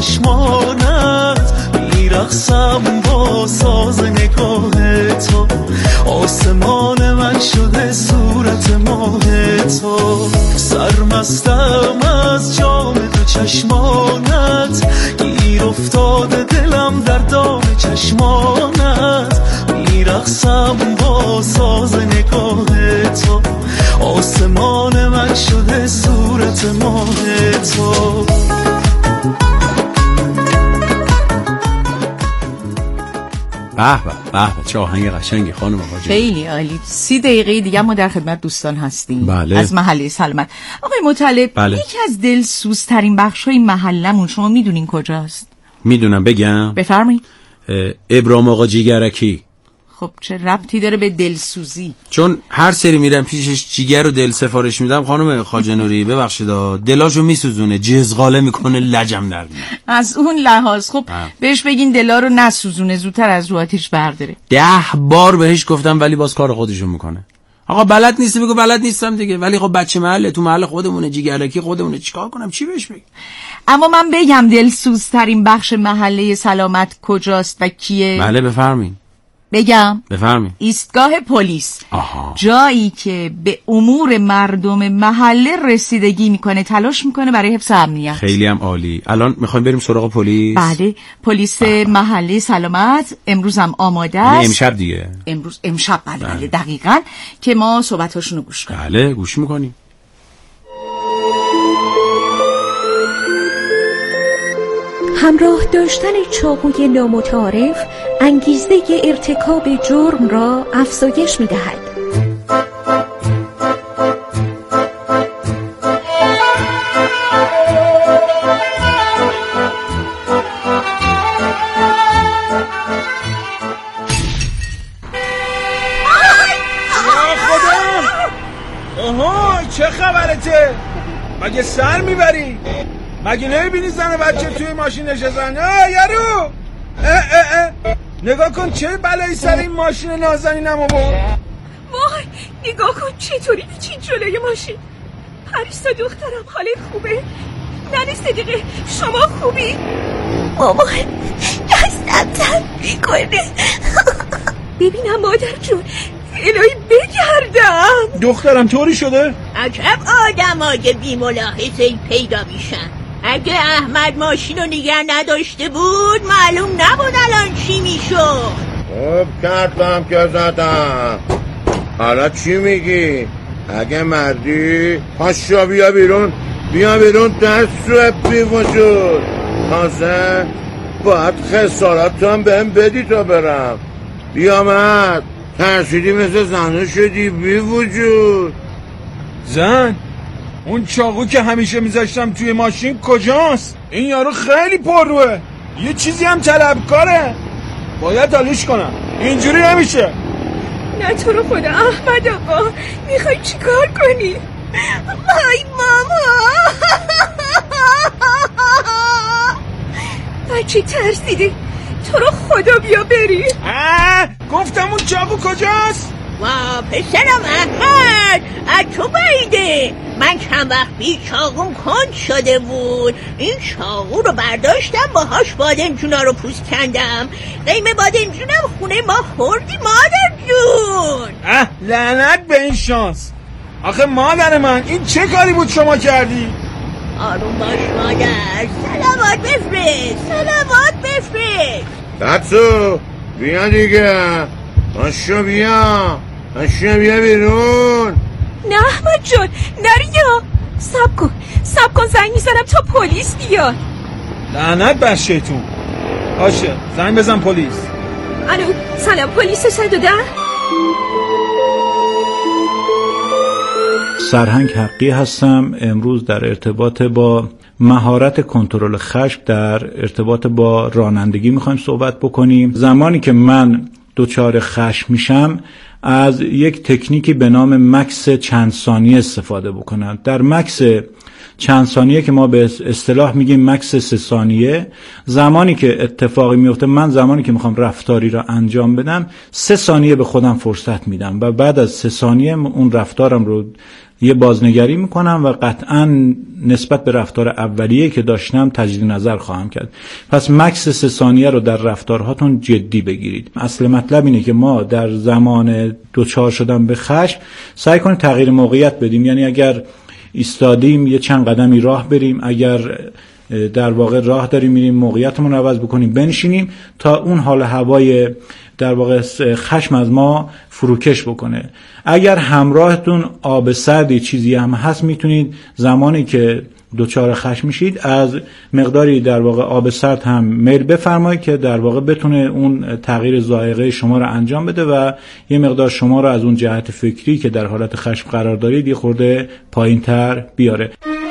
چشمانت میرقصم با ساز نگاه تو، آسمان من شده صورت ماه تو، سرمستم از جام دو چشمانت، گیر افتاده دلم در دام چشمانت، میرقصم با ساز نگاه تو، آسمان من شده صورت ماه تو. به به چه آهنگ قشنگی خانم آقا. خیلی عالی. 30 دقیقه دیگه ما در خدمت دوستان هستیم. بله. از محله سلامت. آقای مطلب، بله. یکی از دلسوزترین بخشای محلمون شما میدونین کجاست؟ میدونم، بگم؟ بفرمایید. ابراهیم آقا جیگرکی. خب چه ربطی داره به دلسوزی؟ چون هر سری میرم پیشش جیگر و دل سفارش میدم خانم خواجه نوری، ببخشید دلاشو میسوزونه، جزغاله میکنه، لجم در میاد. از اون لحاظ خب بهش بگین دلا رو نسوزونه، زودتر از رو آتیش برداره. 10 بار بهش گفتم ولی باز کار خودشو میکنه. آقا بلد نیستی بگو بلد نیستم دیگه، ولی خب بچه محله، تو محل خودمونه، جیگرکی خودمونه، چیکار کنم، چی بهش بگم؟ اما من بگم دلسوزترین بخش محله سلامت کجاست و کیه؟ بله بفرمایید. بگم؟ بفرمایید. ایستگاه پلیس. آها. جایی که به امور مردم محله رسیدگی میکنه، تلاش میکنه برای حفظ امنیت. خیلی هم عالی. الان میخوایم بریم سراغ پلیس. بله، پلیس محله سلامت امروز هم آماده است. امشب دیگه. امشب بله دقیقاً، که ما صحبتاشونو گوش کنیم. بله گوش میکنیم. همراه داشتن چاقوی نامتعارف انگیزه ارتکاب جرم را افزایش می‌دهد. چه خبرته؟ مگه سر میبری؟ مگه نمیبینی زن و بچه توی ماشین نشستن؟ یارو نگاه کن چه بلایی سر این ماشین نازنینم آورد. وای نگاه کن چطوری میچین جلوی ماشین. پریسا دخترم حالت خوبه؟ ننه صدیقه شما خوبی؟ بابا دستم تن میکنه. ببینم مادر جون، الهی بگردم. دخترم طوری شده؟ عجب آدمای بی ملاحظه‌ای پیدا میشن. اگه احمد ماشین رو نگه نداشته بود معلوم نبود الان چی میشد. خب کردم که زدم، حالا چی میگی؟ اگه مردی پاشا بیا بیرون دست رو بی وجود. تازه باید خسارت هم بهم بدی تا برم. بیا مرد، ترسیدی مثل زنو شدی بی وجود. زن؟ اون چاقو که همیشه میذاشتم توی ماشین کجاست؟ این یارو خیلی پرروه، یه چیزی هم طلبکاره، باید حالش کنم، اینجوری نمیشه. نه تو رو خدا احمد آقا، میخوای چی کار کنی؟ وای ماما بچه ترسیدی، تو رو خدا بیا بری. گفتم اون چاقو کجاست؟ وا پسرم احمد، از تو بعیده. من چند وقت پیش چاقوم کند شده بود، این چاقو رو برداشتم باهاش بادمجونا رو پوست کندم. قیم بادمجونم خونه ما خوردی مادر جون. لعنت به این شانس. آخه مادر من این چه کاری بود شما کردی؟ آروم باش مادر، سلامات بفرست. تاتسو بیا دیگه، ماشو بیا بیرون. نه احمد جان نریا، سب کن زنگ میزنم تا پلیس بیاد. لعنت بر شیطون. باشه زنگ بزن پلیس. الو سلام، پلیس 110. سرهنگ حقی هستم. امروز در ارتباط با مهارت کنترل خشم در ارتباط با رانندگی میخوایم صحبت بکنیم. زمانی که من دچار خشم میشم از یک تکنیکی به نام مکث چند ثانیه استفاده بکنم. در مکث چند ثانیه که ما به اصطلاح میگیم مکس 3 ثانیه، زمانی که اتفاقی میفته، من زمانی که میخوام رفتاری را انجام بدم 3 ثانیه به خودم فرصت میدم و بعد از 3 ثانیه اون رفتارم رو یه بازنگری میکنم و قطعا نسبت به رفتار اولیه که داشتم تجدید نظر خواهم کرد. پس مکس 3 ثانیه رو در رفتارهاتون جدی بگیرید. اصل مطلب اینه که ما در زمان دوچار شدن به خشم سعی کنیم تغییر موقعیت بدیم، یعنی اگر ایستادیم یه چند قدمی راه بریم، اگر در واقع راه داریم میریم موقعیتمون رو عوض بکنیم، بنشینیم تا اون حال هوای در واقع خشم از ما فروکش بکنه. اگر همراهتون آب سردی چیزی هم هست، میتونید زمانی که دوچار خشم میشید از مقداری در واقع آب سرد هم میل بفرمایید که در واقع بتونه اون تغییر ذائقه شما رو انجام بده و یه مقدار شما رو از اون جهت فکری که در حالت خشم قرار دارید یه خورده پایین‌تر بیاره.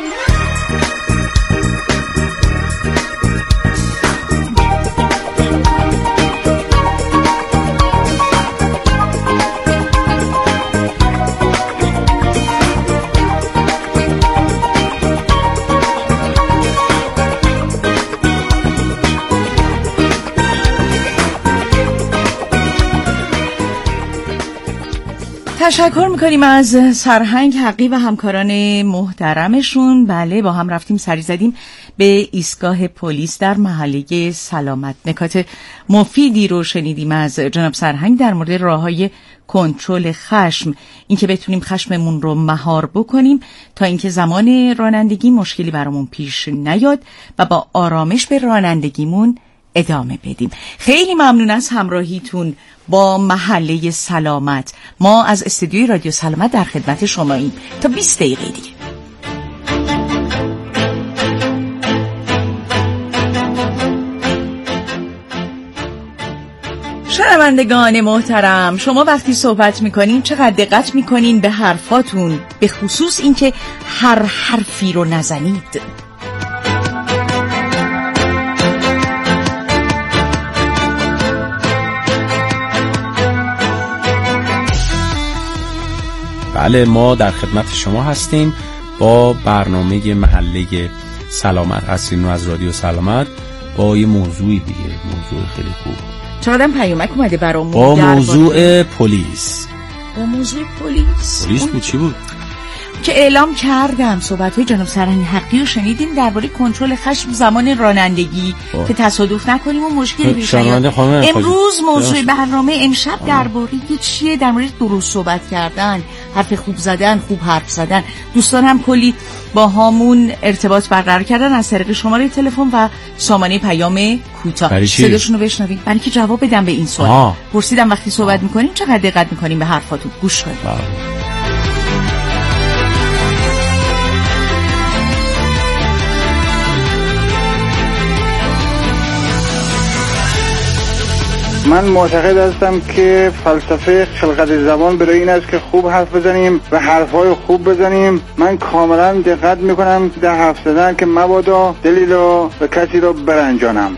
تشکر میکنیم از سرهنگ حقی و همکاران محترمشون. بله، با هم رفتیم سری زدیم به ایستگاه پلیس در محله سلامت. نکات مفیدی رو شنیدیم از جناب سرهنگ در مورد راههای کنترل خشم، اینکه بتونیم خشممون رو مهار بکنیم تا اینکه زمان رانندگی مشکلی برامون پیش نیاد و با آرامش به رانندگیمون ادامه بدیم. خیلی ممنون از همراهیتون با محله سلامت. ما از استودیوی رادیو سلامت در خدمت شماییم تا 20 دقیقه دیگه. شنوندگان محترم، شما وقتی صحبت میکنین چقدر دقت میکنین به حرفاتون، به خصوص اینکه هر حرفی رو نزنید. بله، ما در خدمت شما هستیم با برنامه محله سلامت. هستیم از رادیو سلامت با یه موضوعی دیگه، موضوع خیلی خوب. چقدر پیامک اومده برامون با موضوع پلیس. با موضوع پلیس بود چی بود؟ که اعلام کردم صحبت‌های جناب سرهنگ حقی رو شنیدیم درباره کنترل خشم زمان رانندگی که تصادف نکنیم و مشکلی پیش نیاد. امروز موضوع برنامه امشب درباره چیه؟ در مورد درست صحبت کردن، حرف خوب زدن، خوب حرف زدن. دوستان هم کلی با همون ارتباط برقرار کردن از طریق شماره تلفن و سامانه پیام کوتاه. صداشون رو بشنوید برای که جواب بدم به این سوال. پرسیدم وقتی صحبت می‌کنین چقدر دقت می‌کنین به حرفاتون؟ گوش کنید. من معتقد هستم که فلسفه خلقت زبان برای این است که خوب حرف بزنیم و حرفهای خوب بزنیم. من کاملا دقت میکنم در حرف زدن که مبادا دلی را و کسی را برنجانم.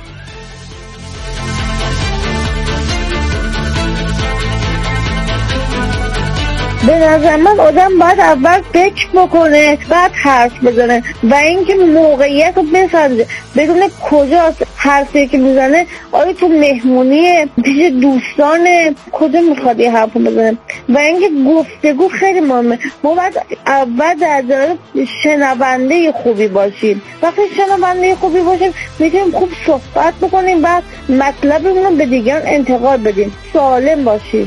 به نظر من آدم باید اول فکر بکنه بعد حرف بزنه و اینکه موقعیت رو بسنجه، بدونه کجاست حرفی که میزنه. آیا تو مهمونیه، پیش دوستانه، کجا میخواد یه حرف بزنه. و اینکه گفتگو خیلی مهمه. ما باید اول در جلال شنونده خوبی باشیم. وقتی شنونده خوبی باشیم میتونیم خوب صحبت بکنیم، بعد مطلبمون رو به دیگران انتقال بدیم. سالم باشیم.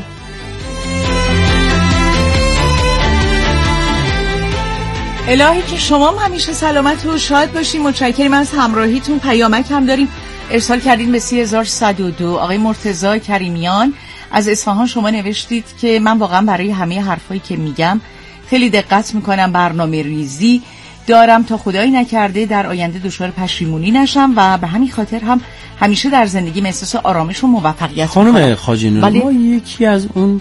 الهی که شما همیشه سلامت و شاد باشین. متشکرم از همراهیتون. پیامک هم داریم ارسال کردین به 3102. آقای مرتضی کریمیان از اصفهان شما نوشتید که من واقعا برای همه حرفایی که میگم خیلی دقت میکنم، برنامه ریزی دارم تا خدایی نکرده در آینده دچار پشیمونی نشم و به همین خاطر هم همیشه در زندگی احساس آرامش و موفقیت خانم خواجه نور، ما یکی از اون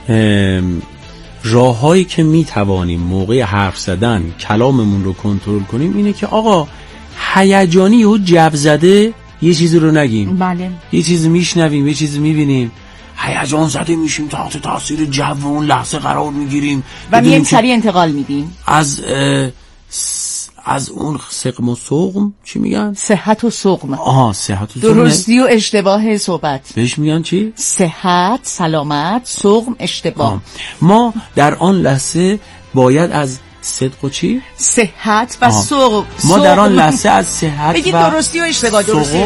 راههایی که میتوانیم موقع حرف زدن کلاممون رو کنترل کنیم اینه که آقا هیجانی و جو زده یه چیزی رو نگیم. بله. یه چیزی میشنویم، یه چیزی میبینیم، هیجان زده میشیم، تحت تاثیر جو اون لحظه قرار میگیریم و میایم سریع انتقال میدیم. از اون سقم و سقم چی میگن؟ صحت و سقم. آها صحت و سقم. درستی و اشتباه صحبت. بهش میگن چی؟ صحت، سلامت، سقم، اشتباه. ما در آن لحظه باید از صدق و چی؟ صحت و سقم. ما در آن لحظه از صحت بگید و درستی و اشتباه. درستی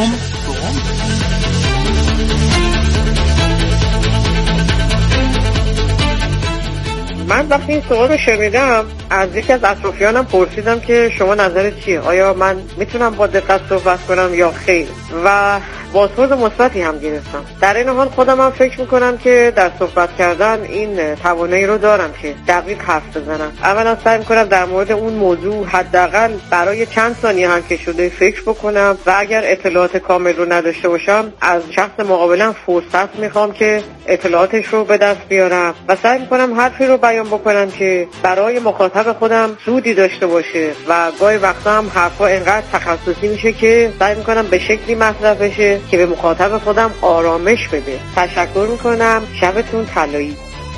من وقتی این سوال رو شنیدم از یکی از اطرافیانم پرسیدم که شما نظرت چیه؟ آیا من میتونم با دقت صحبت کنم یا خیر؟ و بازخورد مثبتی هم گرفتم. در این حال خودم هم فکر میکنم که در صحبت کردن این توانایی رو دارم که دقیق حرف بزنم. اولا سعی میکنم در مورد اون موضوع حداقل برای چند ثانیه هم که شده فکر بکنم و اگر اطلاعات کامل رو نداشته باشم از شخص مقابلم فرصت میخوام که اطلاعاتش رو به دست بیارم و سعی میکنم حرفی رو بیان بکنم که برای مخاطب خودم سودی داشته باشه و گاهی وقتا هم حرفا اینقدر تخصصی میشه که سعی میکنم به شکلی مطرح بشه که به مخاطب خودم آرامش بده. تشکر میکنم. شبتون طلایی.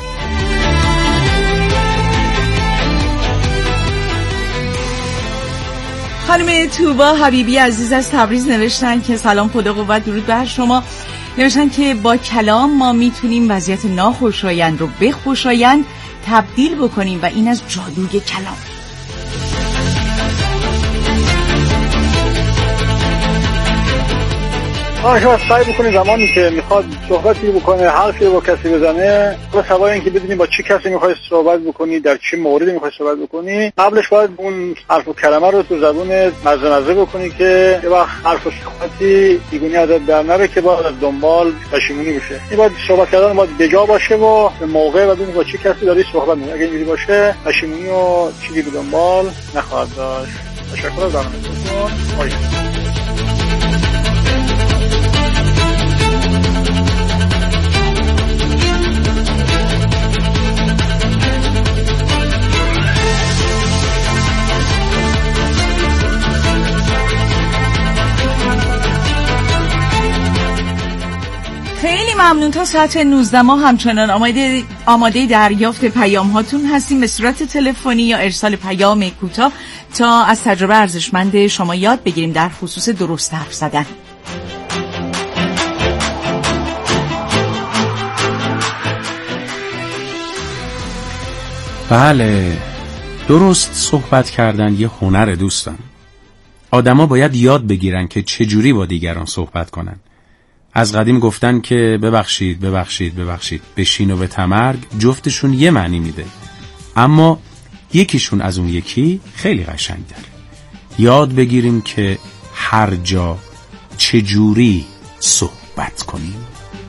خانم توبا حبیبی عزیز از تبریز نوشتن که سلام، خدا قوت، درود بر شما. نوشتن که با کلام ما میتونیم وضعیت ناخوشایند رو به خوشایند تبدیل بکنیم و این از جادوی کلام. شما سعی بکنید زمانی که میخواد صحبتی بکنه، حرفی با کسی بزنه، با سوای اینکه بدونی با چه کسی میخوای صحبت بکنی، در چه موردی میخوای صحبت بکنی، قبلش باید اون حرف و کلمه رو تو زبونت مزه بکنی که یه وقت حرف و صحبتی دیگونی ازت در نره که باید از دنبال پشیمونی بشه. این باید صحبت کردن باید بجا باشه و به موقع بدونی با چه کسی داری صحبت میکنی. اگه اینجوری باشه پشیمونی و چیزی به دنبال نخواهد داشت. تشکر از برنامه‌تون. خیلی ممنون. تا ساعت 19 ما همچنان آماده دریافت پیام هاتون هستیم به صورت تلفنی یا ارسال پیام کوتاه تا از تجربه ارزشمند شما یاد بگیریم در خصوص درست حرف زدن. بله، درست صحبت کردن یه هنره دوستان. آدما باید یاد بگیرن که چجوری با دیگران صحبت کنن. از قدیم گفتن که ببخشید به شین و به تمرگ جفتشون یه معنی میده، اما یکیشون از اون یکی خیلی قشنگ داره. یاد بگیریم که هر جا چجوری صحبت کنیم.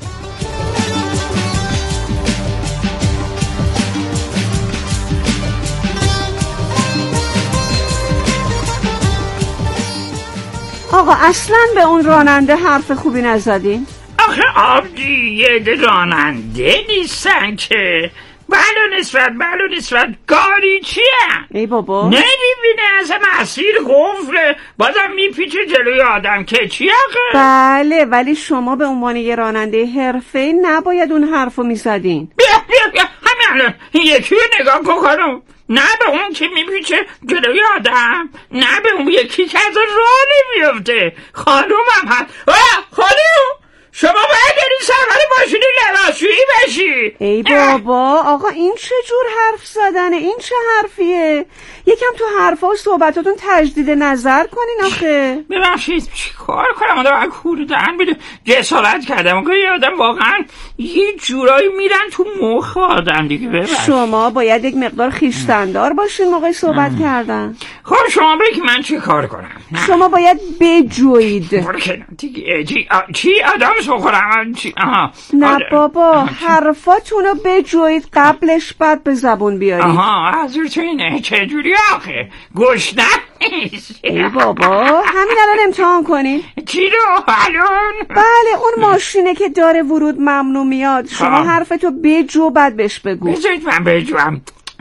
آقا اصلا به اون راننده حرف خوبی نزدین؟ آخه آبجی یه راننده نیستن که. بلو نسبت گاری چیه؟ ای بابا نمیبینه از مسیر قفله بازم میپیچه جلوی آدم که چیه آخه؟ بله، ولی شما به عنوان یه راننده حرفه‌ای نباید اون حرفو میزدین. بیا همین الان یکی رو نگاه کنم. نه به اون که میپیچه جلوی آدم، نه به اون یکی که از راه نمیفته. خانومم هست. خانوم شما باید داری سوار ماشین لباسشویی بشی. ای بابا آقا این چه جور حرف زدنه؟ این چه حرفیه؟ یکم تو حرفا و صحبتاتون تجدید نظر کنین آخه. ببخشید چی کار کنم؟ آدم کوردن بده جسارت کردم که یه آدم واقعا یه جورایی میرن تو مخ آدم دیگه. ببخشید شما باید یک مقدار خویشتن‌دار باشین موقع صحبت کردن. خب شما بگی من چی کار کنم؟ شما باید بجوید. چی آدم سخورم؟ نه بابا حرفاتونو بجوید قبلش بعد به زبون بیارید. حضرت اینه چجوری آخه؟ گشنه نیست. ای بابا همین الان امتحان کنین. چی رو الان؟ بله اون ماشینه که داره ورود ممنوع میاد. شما حرفتو بجو بعد بهش بگو. بذارید من بجوام.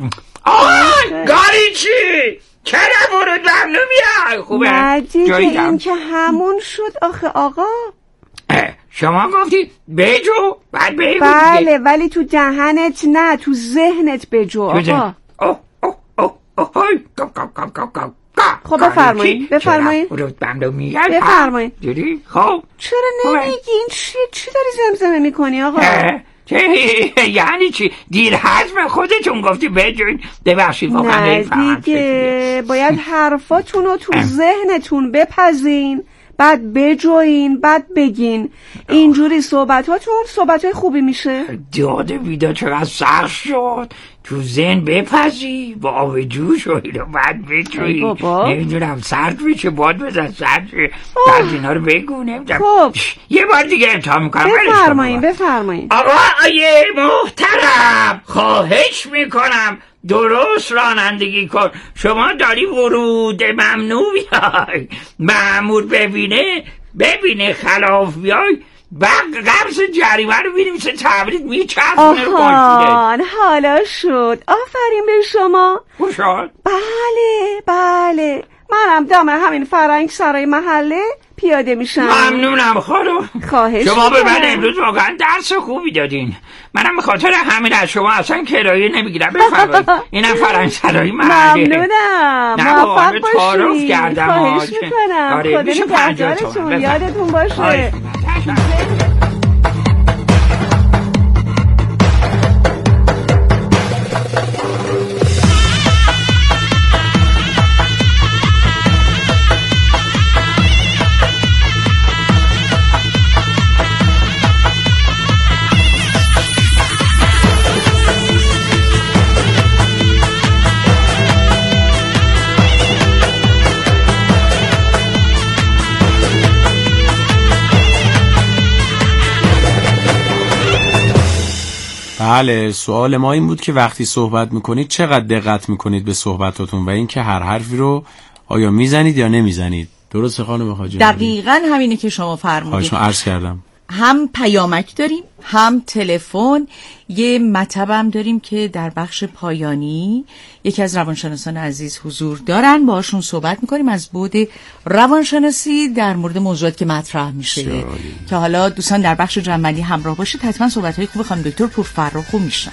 گاری چی؟ چرا ورود ممنوع میاد؟ خوبه ندیده این که همون شد آخه آقا. شما گفتید بجو بعد بگو. بله ولی تو دهنت نه، تو ذهنت بجو آقا. خب بفرمایید رتبم رو میگن بفرمایید. دیدی؟ خب چرا نمیگین؟ چی داری زمزمه میکنی آقا؟ یعنی چی؟ دیر حزم خودتون گفتی بجوین. ببخشید واقعا نمیفهمم. دیگه باید حرفاتون رو تو ذهنتون بپزین، بعد بجوین، بعد بگین. اینجوری صحبتهای خوبی میشه. داده بیدا چقدر سخت شد. تو ذهن بپزی با آب جوش و اینو بعد بجوی. نمیدونم سرد بشه باد بزن سرد شه. بعد اینا رو بگو نمیدونم. یه بار دیگه امتحان میکنم. بفرمایید. آقای محترم خواهش میکنم درست رانندگی کن. شما داری ورود ممنوع بیای. مأمور ببینه خلاف بیای قرص جریمه رو بینیمسه تبرید میچسبونه رو آهان حالا شد. آفرین به شما. خوشحال؟ بله منم دم همین فرنگ سرای محله پیاده میشم. ممنونم خانم. خواهش شما به من امروز واقعا درس خوبی دادین. منم به خاطر همین از شما اصلا کرایه نمیگیرم. بفرمایید اینم فرنگ سرای محله. ممنونم. موفق باشید. تعارف کردم. خواهش میکنم. خدا نگهدارتون. یادتون باشه. بله، سوال ما این بود که وقتی صحبت میکنید چقدر دقت میکنید به صحبتاتون و اینکه هر حرفی رو آیا میزنید یا نمیزنید. درسته خانم حاجی؟ دقیقاً همینه که شما فرمودید. شما عرض کردم هم پیامک داریم، هم تلفن. یه مطلبم داریم که در بخش پایانی یکی از روانشناسان عزیز حضور دارن، باهاشون صحبت میکنیم از بعد روانشناسی در مورد موضوعات که مطرح میشه که حالا دوستان در بخش جنبندی همراه باشید. حتما صحبت‌های خوب خانم دکتر پورفرخو میشن.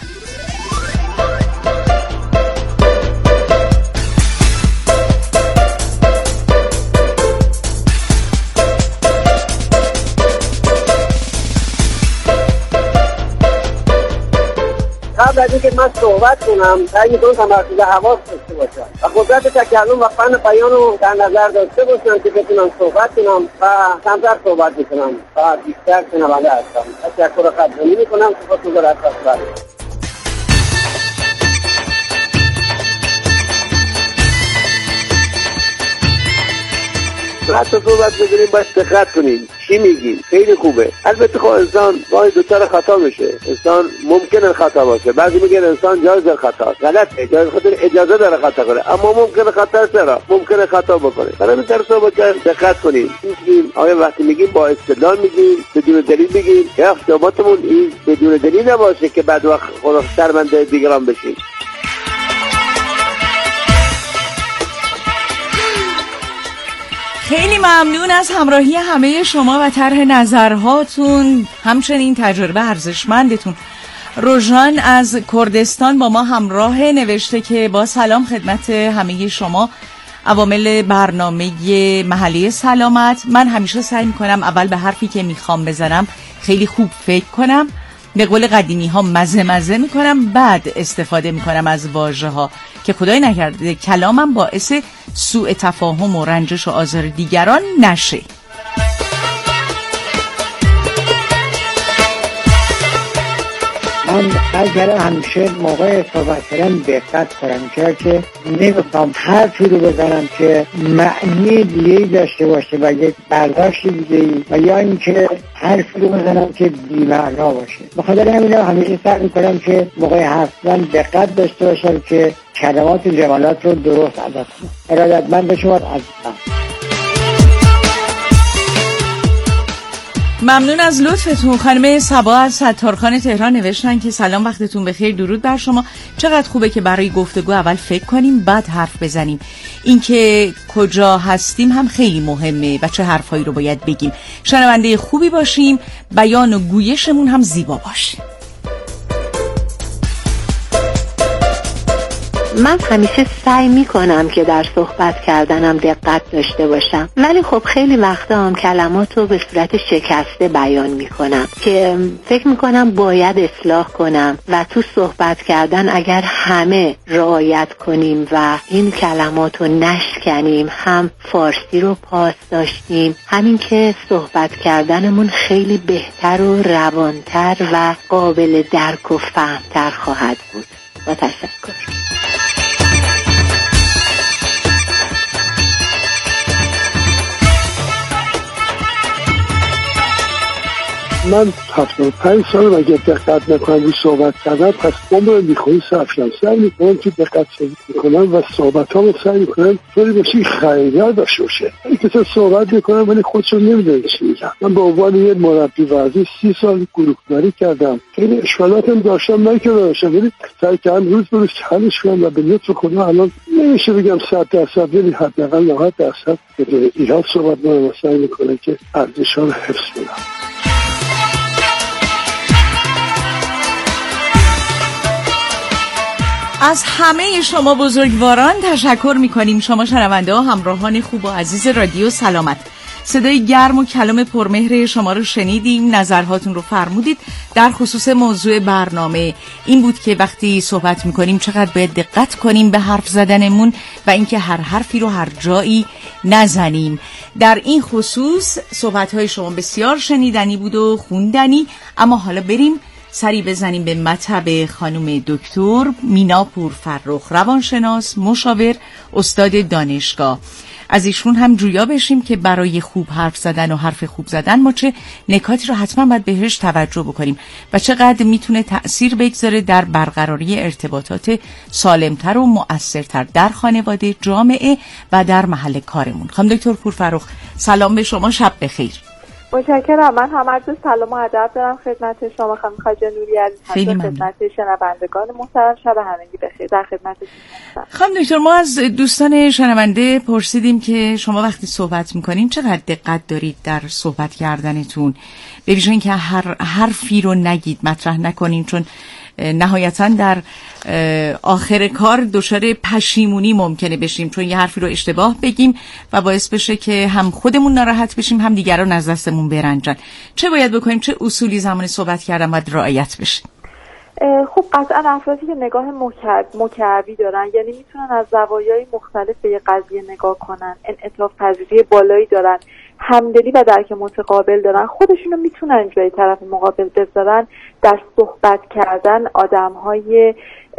قبل از اینکه من صحبت کنم سعی می‌کنم تمرکز حواس داشته باشم و قدرت تکلم و فن بیان رو در نظر داشته باشم که بتونم صحبت کنم و کمتر صحبت می‌کنم و بیشتر شنونده هستم. تشکر قدردانی می‌کنم. سپاسگزارم. حتی صحبت بگیریم باید دقت کنیم چی میگیم. خیلی خوبه. البته خب انسان باید دوچار خطا بشه. انسان ممکنه خطا باشه. بعضی میگن انسان جایز خطا. غلطه. اجازه داره خطا کنه، اما ممکنه خطا چرا؟ ممکنه خطا بکنه. برای این طرز صحبت دقت کنیم. میگیم آیا وقتی میگیم با استدلال میگیم، بدون دلیل میگیم، یا صحبتمون این بدون دلیل نباشه که بعد وقت شرمنده دیگران بشیم. خیلی ممنون از همراهی همه شما و طرح نظرهاتون، همچنین تجربه ارزشمندتون. روژان از کردستان با ما همراه، نوشته که با سلام خدمت همه شما عوامل برنامه محله سلامت. من همیشه سعی میکنم اول به حرفی که میخوام بزنم خیلی خوب فکر کنم، به قول قدیمی ها مزه میکنم، بعد استفاده میکنم از واژه ها که خدای نکرده کلامم باعث سوء تفاهم و رنجش و آزار دیگران نشه. من اگر همیشه موقع صحبت کردن دقت کنم، چرا که نمیخوام حرفی رو بزنم که معنی دیگه‌ای داشته باشه و یک برداشت دیگه‌ای، و یا اینکه حرفی رو بزنم که بی‌معنا باشه. بخاطر همین همیشه سعی می‌کنم که موقع حرف زدن دقت داشته باشم که کلمات و جملات رو درست ادا کنم. ارادتمند به شما عزیزان. ممنون از لطفتون. خانم صبا از ستارخان تهران نوشتن که سلام، وقتتون بخیر، درود بر شما. چقدر خوبه که برای گفتگو اول فکر کنیم بعد حرف بزنیم. اینکه کجا هستیم هم خیلی مهمه و چه حرفایی رو باید بگیم. شنونده خوبی باشیم، بیان و گویشمون هم زیبا باشه. من همیشه سعی میکنم که در صحبت کردنم دقت داشته باشم، ولی خب خیلی وقتا هم کلمات رو به صورت شکسته بیان میکنم که فکر میکنم باید اصلاح کنم و تو صحبت کردن اگر همه رعایت کنیم و این کلمات رو نشکنیم، هم فارسی رو پاس داشتیم، همین که صحبت کردنمون خیلی بهتر و روانتر و قابل درک و فهمتر خواهد بود. با تشکر. من 75 سال اگه دقت نکنم روی صحبت کردم، پس عمر بیخودی صرف کردم. سعی میکنم که دقت میکنم و صحبت ها سعی میکنم طوری باشی خریدار داشته باشه. این کسا صحبت میکنم ولی خودشو نمیدونه چی میگم. من به عنوان یه مربی ورزشی 30 سال گروه‌نمایی کردم. خیلی اشکالاتم داشتم، نه که داشتم، ولی سعی کردم روز به روز حلش کنم و به لطف خدا الان نمیشه بگم 100%، ولی حداقل 90% به ایران صحبت میکنم و سعی میکنم که ارزش‌ها رو حفظ کنم. از همه شما بزرگواران تشکر میکنیم. شما شنونده ها، همراهان خوب و عزیز رادیو سلامت، صدای گرم و کلام پرمهر شما رو شنیدیم، نظرهاتون رو فرمودید. در خصوص موضوع برنامه این بود که وقتی صحبت میکنیم چقدر باید دقت کنیم به حرف زدنمون و اینکه هر حرفی رو هر جایی نزنیم. در این خصوص صحبتهای شما بسیار شنیدنی بود و خوندنی. اما حالا بریم سری بزنیم به مطب خانم دکتر مینا پورفرخ، روانشناس، مشاور، استاد دانشگاه. از ایشون هم جویا بشیم که برای خوب حرف زدن و حرف خوب زدن ما چه نکاتی رو حتما باید بهش توجه بکنیم و چقدر میتونه تأثیر بگذاره در برقراری ارتباطات سالمتر و مؤثرتر در خانواده، جامعه و در محل کارمون. خانم دکتر پورفرخ، سلام به شما، شب بخیر. متشکرم. من هم عرض سلام و ادب دارم خدمت شما خانم خواجه نوری عزیز، خدمت شنوندگان محترم. شب همگی بخیر. در خدمتتون هستم. خانم دکتر، ما از دوستان شنونده پرسیدیم که شما وقتی صحبت میکنین چقدر دقت دارید در صحبت کردنتون، به ویژه اینکه هر حرفی رو نگید، مطرح نکنین، چون نهایتا در آخر کار دچار پشیمونی ممکنه بشیم، چون یه حرفی رو اشتباه بگیم و باعث بشه که هم خودمون ناراحت بشیم هم دیگران از دستمون برنجن. چه باید بکنیم؟ چه اصولی زمان صحبت کردن باید رعایت بشه؟ خب قطعا افرادی که نگاه مکعبی دارن، یعنی میتونن از زوایای مختلف به یه قضیه نگاه کنن، انعطاف پذیری بالایی دارن، همدلی و درک متقابل دارن، خودشونو میتونن جای طرف مقابل بذارن، در صحبت کردن آدم‌های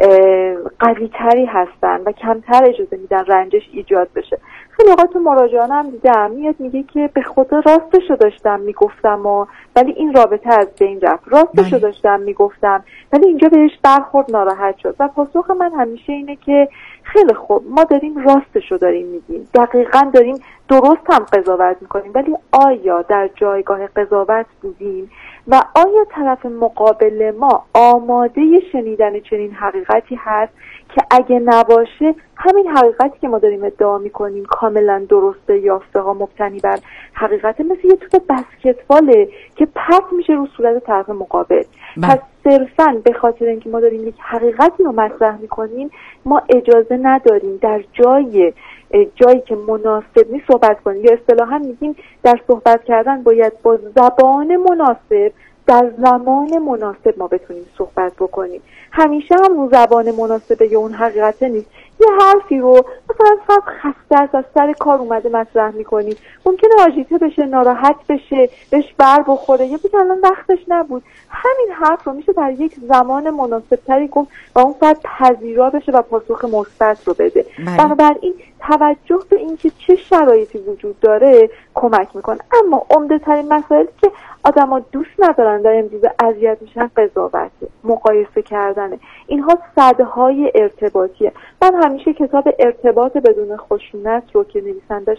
قوی تری هستن و کمتر اجازه میدن رنجش ایجاد بشه. خیلی اوقات تو مراجعانم دیدم میاد میگه که به خدا راستشو داشتم میگفتم ولی این رابطه از بین رفت، راستشو داشتم میگفتم ولی اینجا بهش برخورد، ناراحت شد. و پاسخ من همیشه اینه که خیلی خوب، ما داریم راستشو داریم میگیم، دقیقاً داریم درست هم قضاوت میکنیم، ولی آیا در جایگاه قضاوت بودیم و آیا طرف مقابل ما آماده شنیدن چنین حقیقتی هست که اگه نباشه همین حقیقتی که ما داریم ادعا میکنیم کاملا درسته، یافته ها مبتنی بر حقیقت، مثل یه توپ بسکتباله که پرت میشه رو صورت طرف مقابل. پس صرفاً به خاطر اینکه ما داریم یک حقیقتی رو مطرح میکنیم ما اجازه نداریم در جایی که مناسب نیست صحبت کنیم، یا اصطلاحاً میگیم در صحبت کردن باید با زبان مناسب در زمان مناسب ما بتونیم صحبت بکنیم. همیشه هم رو زبان مناسبه یا اون حقیقته نیست. یه حرفی رو مثلا فرد خسته است، از سر کار اومده مطرح میکنید، ممکنه آژیته بشه، ناراحت بشه، بهش بر بخوره یا بگه الان وقتش نبود. همین حرف رو میشه در یک زمان مناسب تری گفت و اون فرد پذیرا بشه و پاسخ مثبت رو بده. بنابراین توجه به اینکه چه شرایطی وجود داره کمک میکنه. اما عمده ترین مسائلی که آدما دوست ندارن در امروز اذیت میشن قضاوت، مقایسه کردنه. اینها سدهای ارتباطیه. من همیشه کتاب ارتباط بدون خشونت رو که نویسندش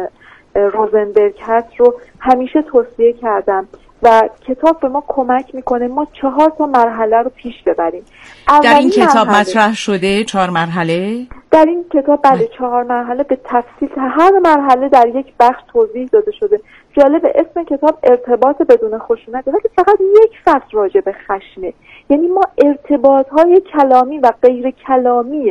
روزنبرگ هست رو همیشه توصیه کردم و کتاب به ما کمک میکنه ما 4 مرحله رو پیش ببریم. در این کتاب مطرح شده 4 مرحله؟ در این کتاب بله 4 مرحله به تفصیل، هر مرحله در یک بخش توضیح داده شده. جالب اسم کتاب ارتباط بدون خشونت، ولی فقط یک فصل راجع به خشمه. یعنی ما ارتباط‌های کلامی و غیر کلامی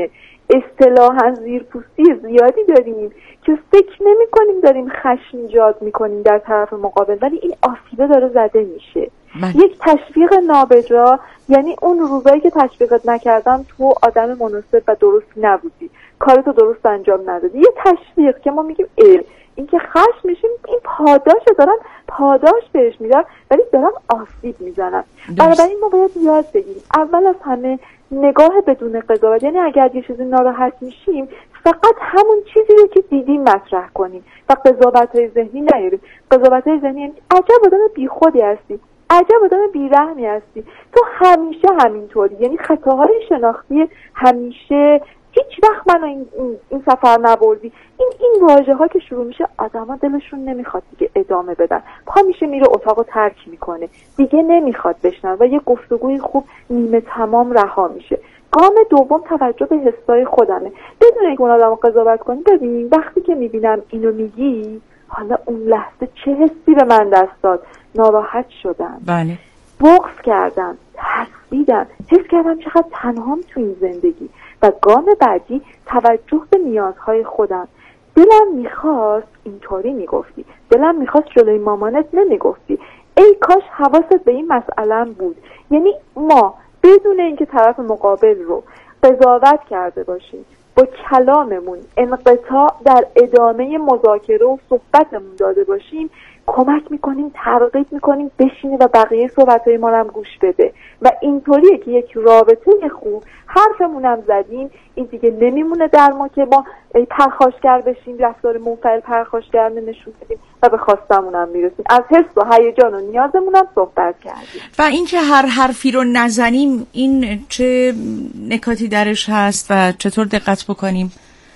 اصطلاحاً زیرپوستی زیادی داریم که فکر نمی کنیم داریم خشم ایجاد میکنیم در طرف مقابل، ولی این آسیبه داره زده میشه. یک تشویق نابجا یعنی اون روزایی که تشویقت نکردم تو آدم مناسب و درستی نبودی، کارتو درست انجام ندادی. یه تشویق که ما میگیم این که خشم میشیم، این پاداشه، دارن پاداش بهش میدن ولی دارن آسیب میزنن. بنابراین ما باید یاد بگیریم اول از همه نگاه بدون قضاوت، یعنی اگر یه چیزی ناراحت میشیم فقط همون چیزی رو که دیدیم مطرح کنیم و قضاوت‌های ذهنی نیاریم. قضاوت‌های ذهنی یعنی عجب آدم بیخودی هستی، عجب آدم بیرحمی هستی، تو همیشه همینطوری، یعنی خطاهای شناختی همیشه، هیچ وقت منو این سفر نبردی. این واژه ها که شروع میشه آدما دلشون نمیخواد دیگه ادامه بدن، پا میشه میره اتاقو ترک میکنه، دیگه نمیخواد بشنوه و یه گفتگوی خوب نیمه تمام رها میشه. گام دوم توجه به حسای خودمه، بدون اینکه اون آدمو قضاوت کنی. ببین وقتی که میبینم اینو میگی، حالا اون لحظه چه حسی به من دست داد؟ ناراحت شدم، بله، بغض کردم، ترسیدم، حس کردم چقدر تنهام تو این زندگی. و گام بعدی توجه به نیازهای خودم. دلم میخواست اینطوری میگفتی، دلم میخواست جلوی مامانت نمیگفتی، ای کاش حواست به این مسئله بود. یعنی ما بدون اینکه طرف مقابل رو قضاوت کرده باشیم، با کلاممون انقطاع در ادامه مذاکره و صحبتمون داده باشیم، کمک میکنیم، ترغیب میکنیم بشینه و بقیه صحبتهای ما رو هم گوش بده. و اینطوریه که یک رابطه خوب، حرفمون هم زدیم، این دیگه نمیمونه در ما که ما پرخاشگر بشیم، رفتار منفعل پرخاشگرانه نشون بدیم و به خواستمون هم میرسیم. از حس و هیجان و نیازمون هم صحبت کردیم. و اینکه هر حرفی رو نزنیم، این چه نکاتی درش هست و چطور دقت بکنیم؟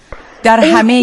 در همه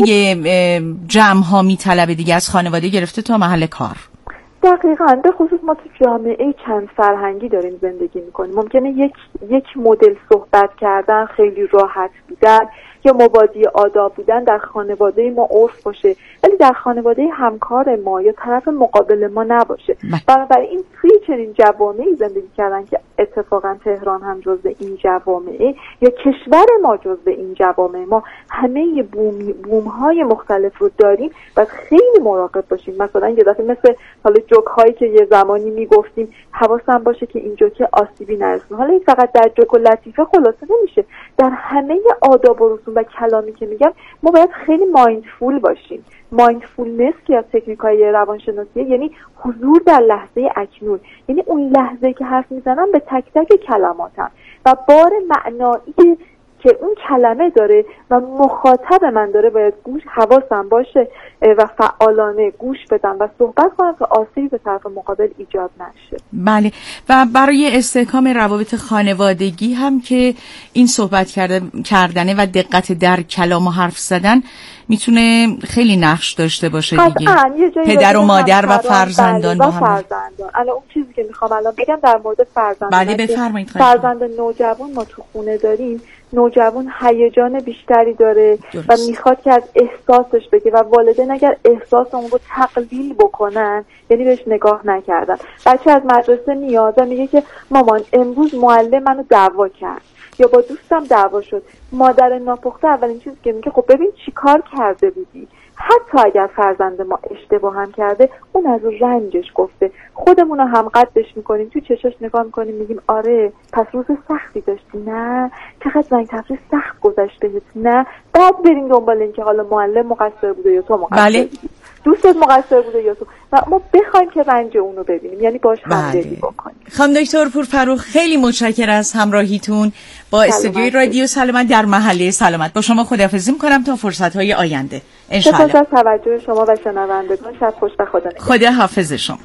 جمع ها میطلبه دیگه، از خانواده گرفته تا محل کار. دقیقاً، به خصوص ما تو جامعه چند فرهنگی داریم زندگی میکنیم. ممکنه یک مدل صحبت کردن، خیلی راحت بودن یا مبادی آداب بودن در خانواده ما عرف باشه، ولی در خانواده همکار ما یا طرف مقابل ما نباشه. بنابراین توی چنین جوامعی زندگی کردن که اتفاقا تهران هم جزو این جوامعه یا کشور ما جزو این جوامعه، ما همه بوم‌های مختلف رو داریم و خیلی مراقب باشیم. مثلا یه دفعه مثل حالا جوک هایی که یه زمانی میگفتیم، حواسم باشه که این جوک آسیبی نرسونه. حالا این فقط در جوک و لطیفه خلاصه نمیشه، در همه آداب و رسوم و کلامی که میگم ما باید خیلی مایندفول باشیم. مایندفولنس که از تکنیک‌های روانشناسی یعنی حضور در لحظه اکنون، یعنی اون لحظه که حرف میزنم به تک تک کلماتم و بار معنایی که اون کلمه داره و مخاطب من داره باید حواسم باشه و فعالانه گوش بدم و صحبت کنم تا آسیبی به طرف مقابل ایجاد نشه. بله، و برای استحکام روابط خانوادگی هم که این صحبت کردنه و دقت در کلام و حرف زدن میتونه خیلی نقش داشته باشه دیگه. پدر و مادر و فرزندان با هم. الان اون چیزی که میخوام الان بگم در مورد فرزندان. بله بفرمایید. فرزند نوجوان ما تو خونه داریم. نوجوان هیجان بیشتری داره درست. و میخواد که از احساسش بگه و والدین اگر احساس اون رو تقلیل بکنن، یعنی بهش نگاه نکردن. بچه از مدرسه میاد و میگه که مامان امروز معلم منو دعوا کرد یا با دوستم دعوا شد. مادر ناپخته اولین چیزی که میگه خب ببین چی کار کرده بودی. حتی اگر فرزند ما اشتباه هم کرده، اون از رنجش گفته، خودمون رو هم قدش میکنیم، تو چشاش نگاه میکنیم، میگیم آره پس روز سختی داشتی، نه چقدر زنگ تفریح سخت گذشت بهت، نه بعد بریم دنبال این که حالا معلم مقصر بوده یا تو مقصر بودی، دوستت مقصر بوده یا تو، و ما بخوایم که رنج اونو ببینیم، یعنی باش همدلی بکنیم. خانم دکتر پورفروخ خیلی متشکرم از همراهیتون با استودیوی رادیو سلامت در محله سلامت. با شما خداحافظی می‌کنم تا فرصت‌های آینده ان شاء الله. سپاس از توجه شما و شنوندگان. شب خوش و خدا نگهدار. خدا حافظ شما.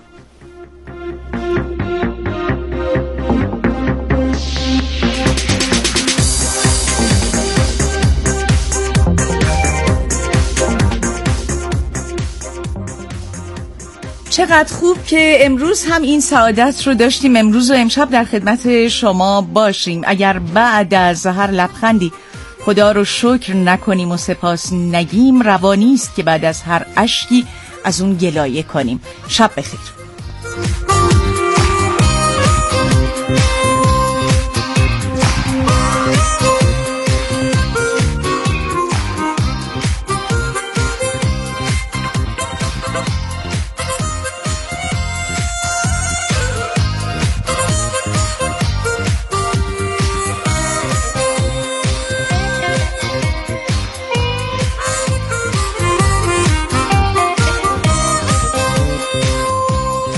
چقدر خوب که امروز هم این سعادت رو داشتیم، امروز و امشب در خدمت شما باشیم. اگر بعد از هر لبخندی خدا رو شکر نکنیم و سپاس نگیم، روانی است که بعد از هر اشکی از اون گلایه کنیم. شب بخیر.